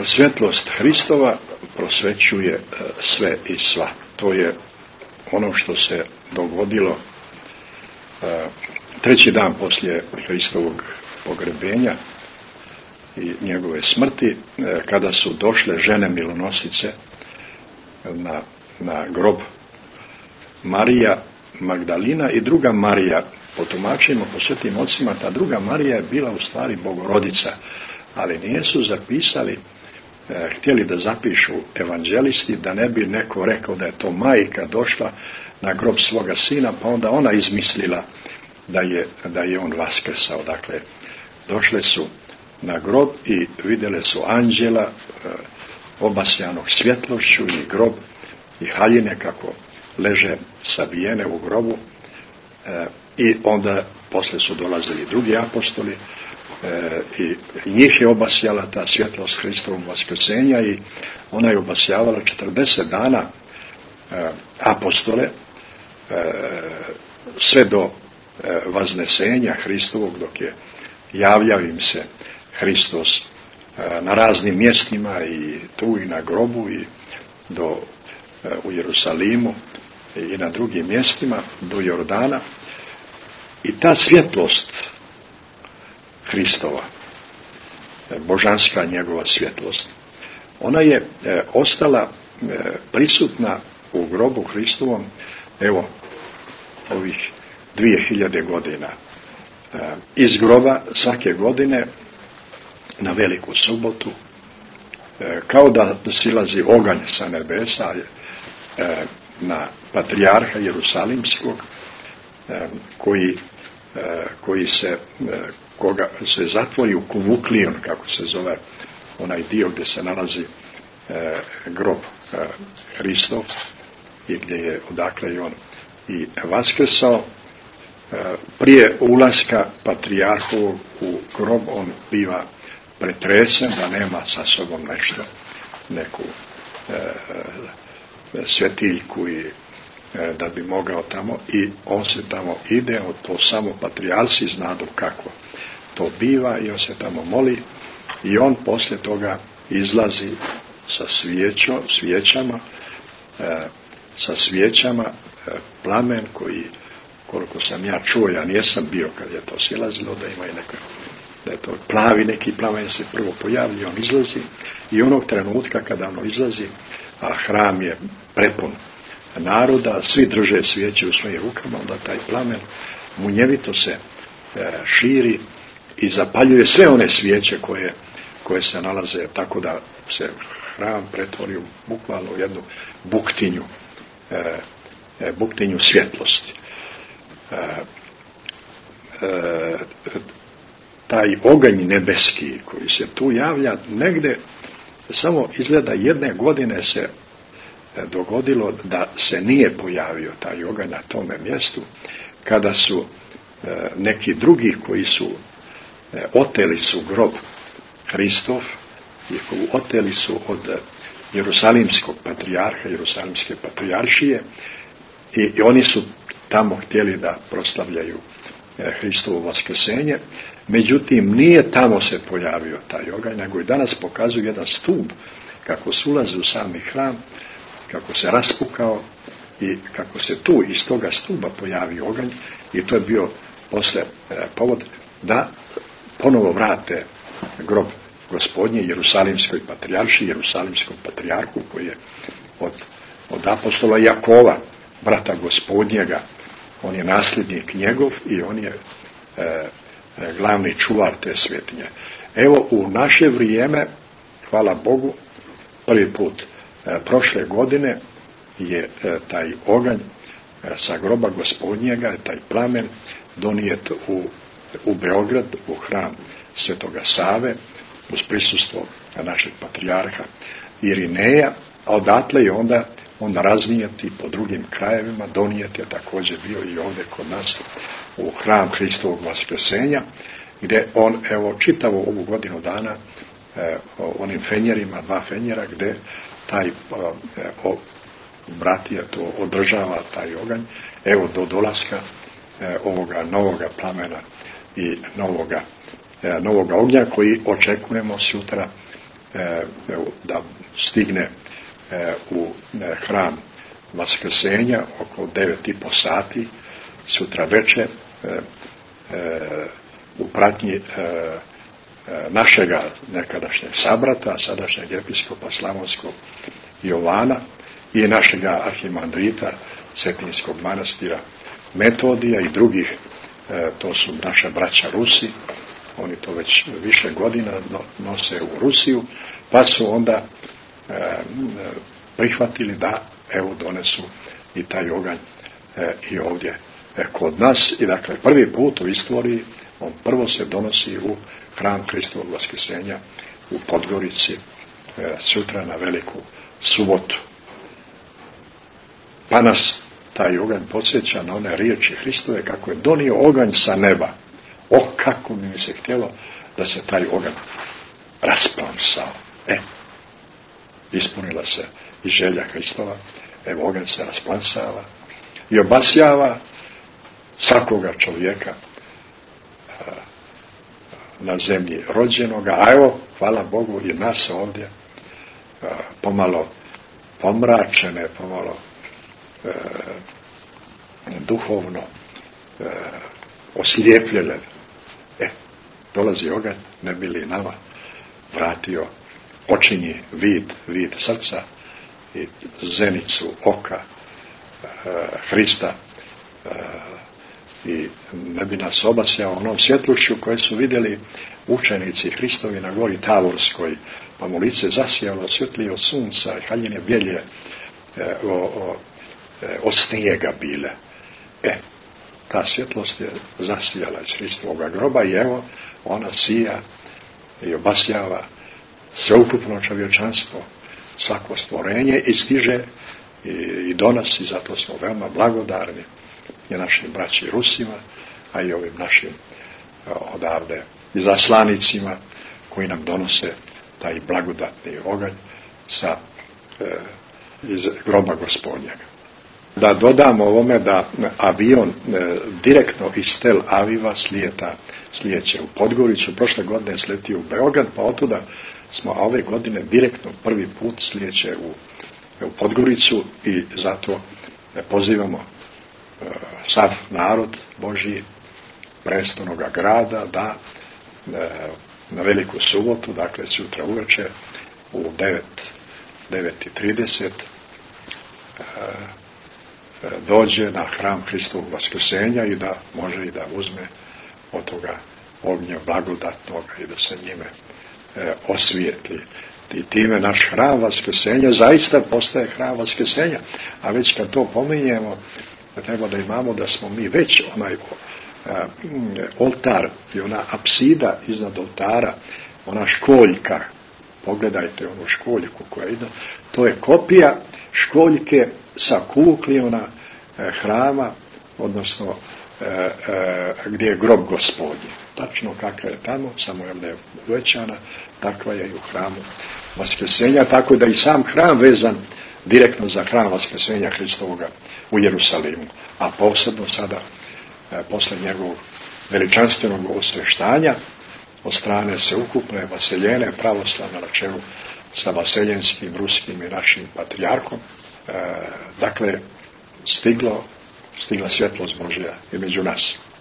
svjetlost Hristova prosvećuje sve i sva. To je ono što se dogodilo treći dan poslije Hristovog pogrebenja i njegove smrti, kada su došle žene milonosice na grob. Marija Magdalina i druga Marija, po tumačima, po svetim ocima, ta druga Marija je bila u stvari Bogorodica, ali nisu zapisali, htjeli da zapišu evanđelisti, da ne bi neko rekao da je to majka došla na grob svoga sina, pa onda ona izmislila da je on vaskrsao. Dakle, došle su na grob i vidjele su anđela obasjanog svjetlošću i grob i haljine kako leže sabijene u grobu, i onda posle su dolazili drugi apostoli i njih je obasjala ta svjetlost Hristovog vaskrsenja i ona je obasjavala 40 dana apostole sve do vaznesenja Hristovog, dok je javljao im se Hristos na raznim mjestima i tu i na grobu i u Jerusalimu i na drugim mjestima do Jordana. I ta svjetlost Hristova, božanska njegova svjetlost, ona je ostala prisutna u grobu Hristovom, evo, ovih 2000 godina. Iz groba svake godine na Veliku subotu, kao da silazi oganj sa nebesa na patrijarha Jerusalimskog, koga se zatvori u Kuvuklion, kako se zove onaj dio gdje se nalazi grob Hristov i gdje je odakle on i vaskrsao. Prije ulaska patrijarhovog u grob on biva pretresen da nema sa sobom neku svetiljku i da bi mogao tamo, i on se tamo ide, to samo patrijarsi znadu kako to biva, i on se tamo moli i on poslije toga izlazi sa svijećama, plamen koji, koliko sam ja čuo, ja nisam bio kad je to silazilo, da ima i da je to neki plamen se prvo pojavlja, on izlazi, i onog trenutka kada on izlazi, a hram je prepun naroda, svi drže svijeće u svojim rukama, onda taj plamen munjevito se širi i zapaljuje sve one svijeće koje se nalaze, tako da se hram pretvori bukvalno u jednu buktinju svjetlosti. Taj oganj nebeski koji se tu javlja, negde samo izgleda jedne godine se dogodilo da se nije pojavio taj oganj na tome mjestu, kada su neki drugi koji oteli su grob Hristov i oteli su od Jerusalimskog patrijarha, Jerusalimske patrijaršije, i oni su tamo htjeli da proslavljaju Hristovo vaskrsenje. Međutim, nije tamo se pojavio taj oganj, nego i danas pokazuje jedan stup kako se ulazi u sami hram, kako se raspukao i kako se tu iz toga stupa pojavio oganj, i to je bio posle povod da ponovo vrate grob Gospodnje Jerusalimskoj patrijarši, Jerusalimskom patrijarhu, koji je od apostola Jakova, brata Gospodnjega, on je nasljednik njegov i on je glavni čuvar te svetinje. Evo, u naše vrijeme, hvala Bogu, prvi put prošle godine je taj oganj sa groba Gospodnjega, taj plamen, donijet u Beograd, u hram Svetoga Save, uz prisustvo našeg patrijarha Irineja, a odatle je onda raznijeti po drugim krajevima, donijet je također bio i ovdje kod nas u hram Hristovog vaskrsenja, gdje on, evo, čitavo ovu godinu dana onim fenjerima, 2 fenjera, gdje taj bratija to održava, taj oganj, evo, do dolaska ovoga novoga plamena i novoga ognja koji očekujemo sutra da stigne u hram Vaskrsenja oko 9:30 sati sutra večer u pratnji našega nekadašnjeg sabrata, sadašnjeg episkopa Slavonskog Jovana i našega arhimandrita Cetinskog manastira Metodija i drugih, to su naša braća Rusi, oni to već više godina nose u Rusiju, pa su onda prihvatili da evo donesu i taj oganj i ovdje kod nas. I dakle prvi put u istoriji on prvo se donosi u hram Hristovog Vaskrsenja u Podgorici sutra na Veliku subotu. Pa nas taj oganj podsjeća na one riječi Hristove kako je donio oganj sa neba. O, kako mi se htjelo da se taj oganj rasplamsao. Ispunila se i želja Hristova. Evo, oganj se rasplamsava i obasjava svakoga čovjeka na zemlji rođenoga, a evo, hvala Bogu, i nas ovdje pomalo pomračene, pomalo duhovno oslijepljene. Dolazi oganj, ne bi li nama vratio očinji vid srca i zenicu oka Hrista i ne bi nas obasjao onom svjetlušću koje su vidjeli učenici Hristovi na gori Tavorskoj, pa mu lice zasijalo svjetlije od sunca i haljine bjelje od snijega bile. Ta svjetlost je zasijala iz Hristovoga groba i evo ona sija i obasjava sveukupno čovječanstvo, svako stvorenje i stiže i do nas, i zato smo veoma blagodarni i našim braći Rusima, a i ovim našim odavde izaslanicima koji nam donose taj blagodatni oganj iz groba Gospodnjega. Da dodamo ovome da avion direktno iz Tel Aviva slijeće u Podgoricu. Prošle godine sletio u Beograd, pa otuda smo ove godine direktno prvi put slijeće u Podgoricu i zato pozivamo sav narod Božji prestolnoga grada da na Veliku subotu, dakle sutra uveče u 9:30 dođe na hram Hristovog Vaskrsenja i da može i da uzme od toga ognja blagodatnoga i da se njime osvijetli. I time naš hram Vaskrsenja zaista postaje hram Vaskrsenja. A već kad to pominjemo, treba da imamo da smo mi već onaj oltar i ona apsida iznad oltara, ona školjka, pogledajte onu školjku koja ide, to je kopija školjke sa kuklijona hrama, odnosno gdje je grob Gospodnji. Tačno kakva je tamo, samo je ne uvećana, takva je i u hramu Vaskrsenja, tako da i sam hram vezan direktno za hram Vaskrsenja Hristovoga u Jerusalimu, a posebno sada posle njegovog veličanstvenog osveštanja od strane sveukupne vaseljene pravoslavne na čelu sa vaseljenskim, ruskim i našim patrijarkom. Dakle, stigla svjetlost Božja i među nas.